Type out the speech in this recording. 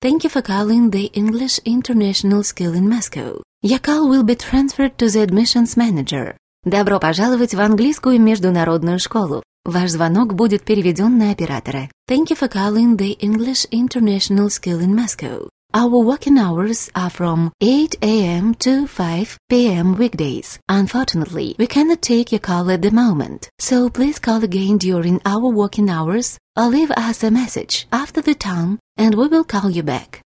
Thank you for calling the English International School in Moscow. Your call will be transferred to the admissions manager. Добро пожаловать в английскую международную школу. Ваш звонок будет переведен на оператора. Thank you for calling the English International School in Moscow. Our working hours are from 8 a.m. to 5 p.m. weekdays. Unfortunately, we cannot take your call at the moment, so please call again during our working hours or leave us a message after the tone and we will call you back.